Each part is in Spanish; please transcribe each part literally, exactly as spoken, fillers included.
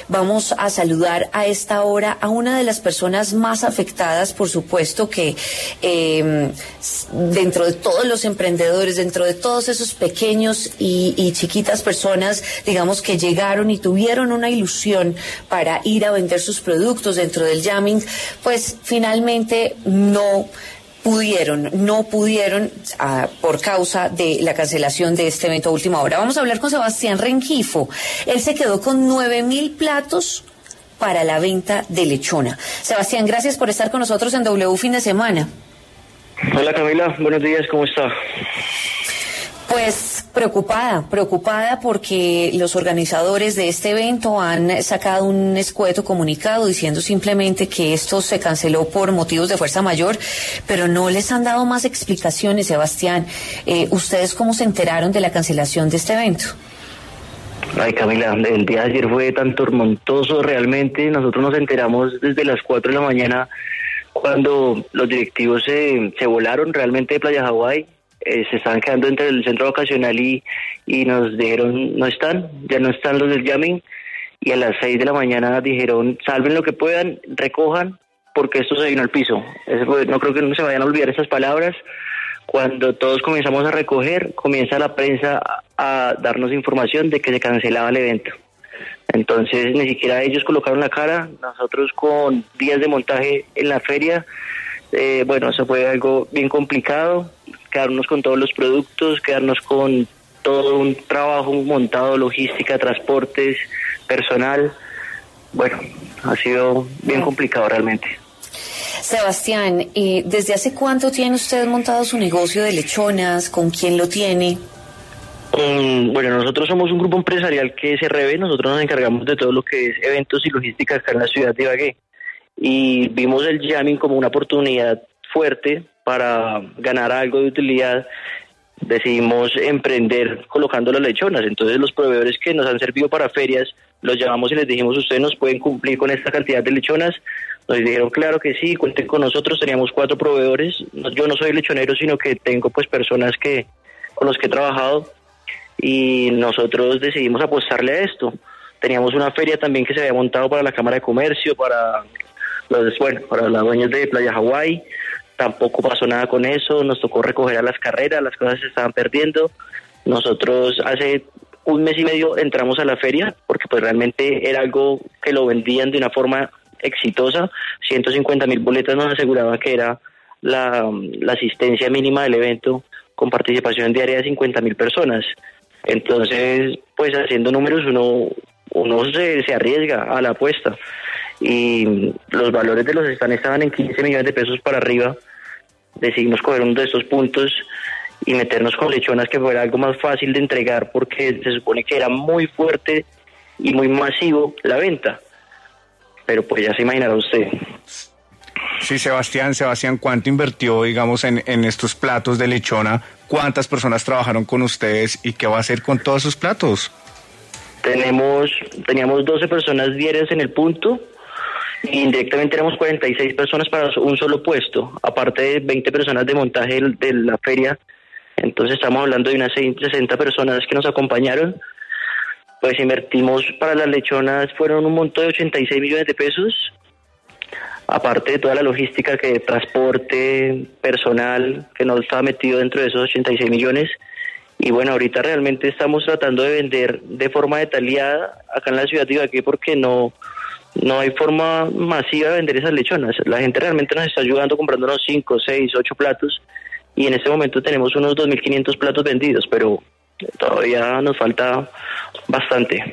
Vamos a saludar a esta hora a una de las personas más afectadas, por supuesto, que eh, dentro de todos los emprendedores, dentro de todos esos pequeños y, y chiquitas personas, digamos, que llegaron y tuvieron una ilusión para ir a vender sus productos dentro del jamming, pues finalmente no pudieron, no pudieron uh, por causa de la cancelación de este evento a última hora. Vamos a hablar con Sebastián Rengifo. Él se quedó con nueve mil platos para la venta de lechona. Sebastián, gracias por estar con nosotros en W Fin de Semana. Hola Camila, buenos días, ¿cómo está? Pues preocupada, preocupada porque los organizadores de este evento han sacado un escueto comunicado diciendo simplemente que esto se canceló por motivos de fuerza mayor, pero no les han dado más explicaciones, Sebastián. Eh, ¿Ustedes cómo se enteraron de la cancelación de este evento? Ay Camila, el día de ayer fue tan tormentoso realmente. Nosotros nos enteramos desde las cuatro de la mañana cuando los directivos se, se volaron realmente de Playa Hawái. Eh, se estaban quedando entre el centro vacacional y, y nos dijeron no están, ya no están los del jamming, y a las seis de la mañana dijeron salven lo que puedan, recojan porque esto se vino al piso. Eso fue, no creo que no se vayan a olvidar esas palabras. Cuando todos comenzamos a recoger, comienza la prensa a, a darnos información de que se cancelaba el evento. Entonces ni siquiera ellos colocaron la cara, nosotros con días de montaje en la feria, eh, bueno, eso fue algo bien complicado, quedarnos con todos los productos, quedarnos con todo un trabajo montado, logística, transportes, personal. Bueno, ha sido bien complicado realmente. Sebastián, eh, ¿desde hace cuánto tiene usted montado su negocio de lechonas? ¿Con quién lo tiene? Um, bueno, nosotros somos un grupo empresarial que es R B, nosotros nos encargamos de todo lo que es eventos y logística acá en la ciudad de Ibagué. Y vimos el jamming como una oportunidad fuerte para ganar algo de utilidad. Decidimos emprender colocando las lechonas. Entonces los proveedores que nos han servido para ferias, los llamamos y les dijimos, ustedes nos pueden cumplir con esta cantidad de lechonas. Nos dijeron claro que sí, cuenten con nosotros. Teníamos cuatro proveedores. Yo no soy lechonero, sino que tengo pues personas que con los que he trabajado, y nosotros decidimos apostarle a esto. Teníamos una feria también que se había montado para la Cámara de Comercio, para los, bueno, para los dueños de Playa Hawái. Tampoco pasó nada con eso, nos tocó recoger a las carreras, las cosas se estaban perdiendo. Nosotros hace un mes y medio entramos a la feria porque pues realmente era algo que lo vendían de una forma exitosa. ciento cincuenta mil boletas nos aseguraba que era la, la asistencia mínima del evento con participación diaria de cincuenta mil personas. Entonces, pues haciendo números uno, uno se, se arriesga a la apuesta. Y los valores de los stands estaban en quince millones de pesos para arriba. Decidimos coger uno de estos puntos y meternos con lechonas que fuera algo más fácil de entregar, porque se supone que era muy fuerte y muy masivo la venta. Pero pues ya se imaginará usted. Sí, Sebastián, Sebastián, ¿cuánto invirtió, digamos, en, en estos platos de lechona? ¿Cuántas personas trabajaron con ustedes y qué va a hacer con todos sus platos? Tenemos, teníamos doce personas diarias en el punto. Indirectamente éramos cuarenta y seis personas para un solo puesto, aparte de veinte personas de montaje de la feria. Entonces estamos hablando de unas sesenta personas que nos acompañaron. Pues invertimos para las lechonas, fueron un monto de ochenta y seis millones de pesos, aparte de toda la logística, que transporte, personal, que no estaba metido dentro de esos ochenta y seis millones. Y bueno, ahorita realmente estamos tratando de vender de forma detallada acá en la ciudad de Ibagué porque no... No hay forma masiva de vender esas lechonas. La gente realmente nos está ayudando comprando unos cinco, seis, ocho platos, y en este momento tenemos unos dos mil quinientos platos vendidos, pero todavía nos falta bastante.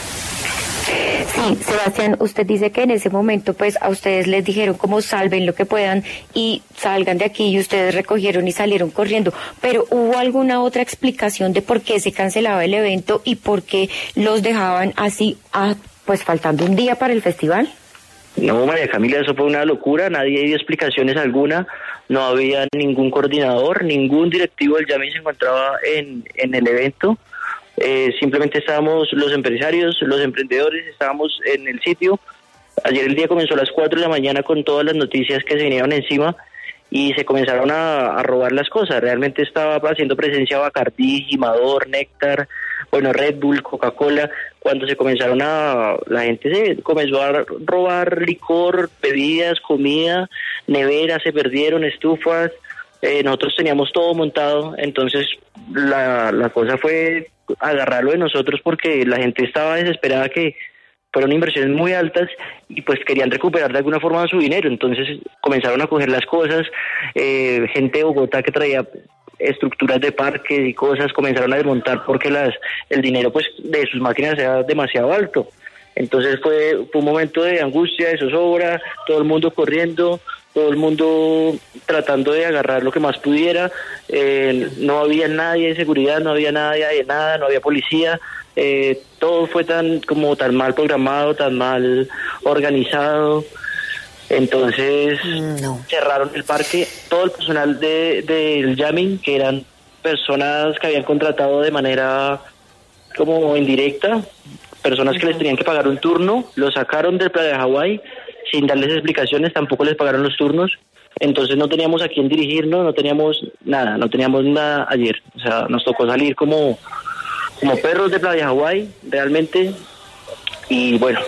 Sí, Sebastián, usted dice que en ese momento pues a ustedes les dijeron como salven lo que puedan y salgan de aquí, y ustedes recogieron y salieron corriendo, pero ¿hubo alguna otra explicación de por qué se cancelaba el evento y por qué los dejaban así a pues faltando un día para el festival? No, María Camila, eso fue una locura, nadie dio explicaciones alguna, no había ningún coordinador, ningún directivo del jamming se encontraba en, en el evento, eh, simplemente estábamos los empresarios, los emprendedores, estábamos en el sitio. Ayer el día comenzó a las cuatro de la mañana con todas las noticias que se vinieron encima y se comenzaron a, a robar las cosas. Realmente estaba haciendo presencia Bacardí, Jimador, Néctar, bueno, Red Bull, Coca-Cola, cuando se comenzaron a, la gente se comenzó a robar licor, bebidas, comida, neveras, se perdieron, estufas, eh, nosotros teníamos todo montado, entonces la, la cosa fue agarrarlo de nosotros porque la gente estaba desesperada, que fueron inversiones muy altas y pues querían recuperar de alguna forma su dinero, entonces comenzaron a coger las cosas, eh, gente de Bogotá que traía estructuras de parques y cosas comenzaron a desmontar porque las el dinero pues de sus máquinas era demasiado alto. Entonces fue, fue un momento de angustia, de zozobra, todo el mundo corriendo, todo el mundo tratando de agarrar lo que más pudiera, eh, no había nadie de seguridad, no había nadie de nada, no había policía, eh, todo fue tan como tan mal programado, tan mal organizado. Entonces no. cerraron el parque, todo el personal de del jamming, que eran personas que habían contratado de manera como indirecta, personas que les tenían que pagar un turno, los sacaron del Playa de Hawái sin darles explicaciones, tampoco les pagaron los turnos, entonces no teníamos a quién dirigirnos, no teníamos nada, no teníamos nada ayer, o sea, nos tocó salir como, como perros de Playa de Hawái, realmente, y bueno,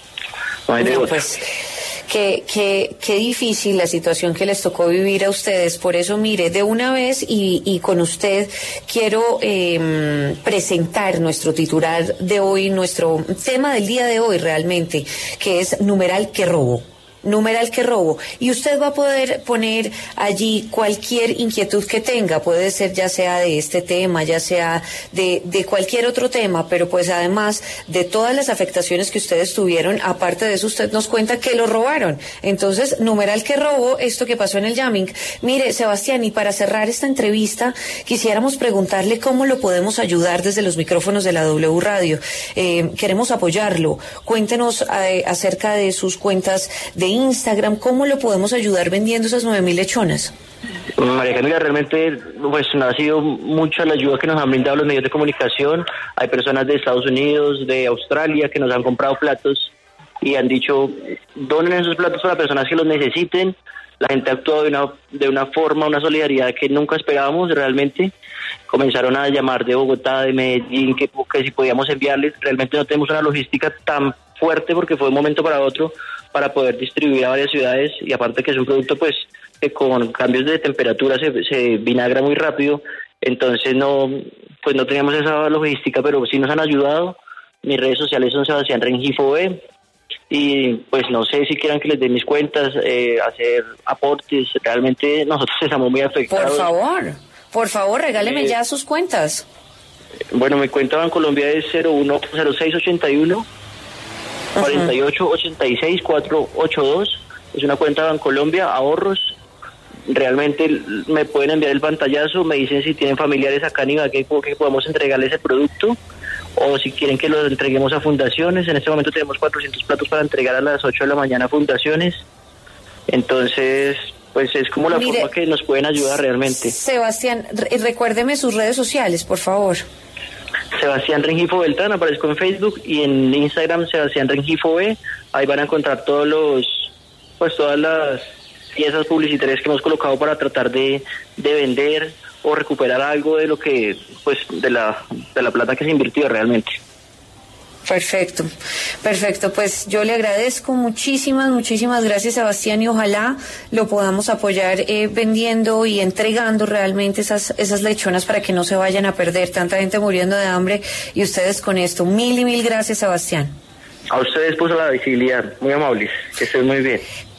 no hay de no, otra. Pues... Qué, qué, qué difícil la situación que les tocó vivir a ustedes. Por eso, mire, de una vez y, y con usted quiero eh, presentar nuestro titular de hoy, nuestro tema del día de hoy realmente, que es numeral que robo. Numeral que robo, y usted va a poder poner allí cualquier inquietud que tenga, puede ser ya sea de este tema, ya sea de, de cualquier otro tema, pero pues además de todas las afectaciones que ustedes tuvieron, aparte de eso usted nos cuenta que lo robaron. Entonces, numeral que robo, esto que pasó en el jamming. Mire, Sebastián, y para cerrar esta entrevista, quisiéramos preguntarle cómo lo podemos ayudar desde los micrófonos de la W Radio. Eh, queremos apoyarlo. Cuéntenos eh, acerca de sus cuentas de Instagram, ¿cómo lo podemos ayudar vendiendo esas nueve mil lechonas? María Camila, realmente pues no ha sido mucha la ayuda que nos han brindado los medios de comunicación. Hay personas de Estados Unidos, de Australia, que nos han comprado platos y han dicho, donen esos platos para personas que los necesiten. La gente ha actuado de una, de una forma, una solidaridad que nunca esperábamos realmente. Comenzaron a llamar de Bogotá, de Medellín, que, que si podíamos enviarles. Realmente no tenemos una logística tan fuerte porque fue de un momento para otro para poder distribuir a varias ciudades, y aparte que es un producto pues que con cambios de temperatura se, se vinagra muy rápido, entonces no pues no teníamos esa logística, pero sí nos han ayudado. Mis redes sociales son Sebastián Rengifo B, y pues no sé si quieran que les dé mis cuentas, eh, hacer aportes. Realmente nosotros estamos muy afectados. Por favor, por favor, regáleme eh, ya sus cuentas. Bueno, mi cuenta Bancolombia es cero uno cero seis ochenta y uno cuarenta y ocho ochenta y seis cuatrocientos ochenta y dos. Es una cuenta Bancolombia, ahorros. Realmente me pueden enviar el pantallazo, me dicen si tienen familiares acá en Ibagué que podemos entregarles el producto, o si quieren que lo entreguemos a fundaciones. En este momento tenemos cuatrocientos platos para entregar a las ocho de la mañana a fundaciones. Entonces, pues es como la Mire, forma que nos pueden ayudar realmente. Sebastián, re- recuérdeme sus redes sociales, por favor. Sebastián Rengifo Beltrán, aparezco en Facebook, y en Instagram Sebastián Rengifo B. Ahí van a encontrar todos los, pues todas las piezas publicitarias que hemos colocado para tratar de, de vender o recuperar algo de lo que, pues, de la, de la plata que se invirtió realmente. Perfecto, perfecto. Pues yo le agradezco muchísimas, muchísimas gracias, Sebastián, y ojalá lo podamos apoyar eh, vendiendo y entregando realmente esas esas lechonas para que no se vayan a perder. Tanta gente muriendo de hambre y ustedes con esto. Mil y mil gracias, Sebastián. A ustedes por la visibilidad, muy amables, que estén muy bien.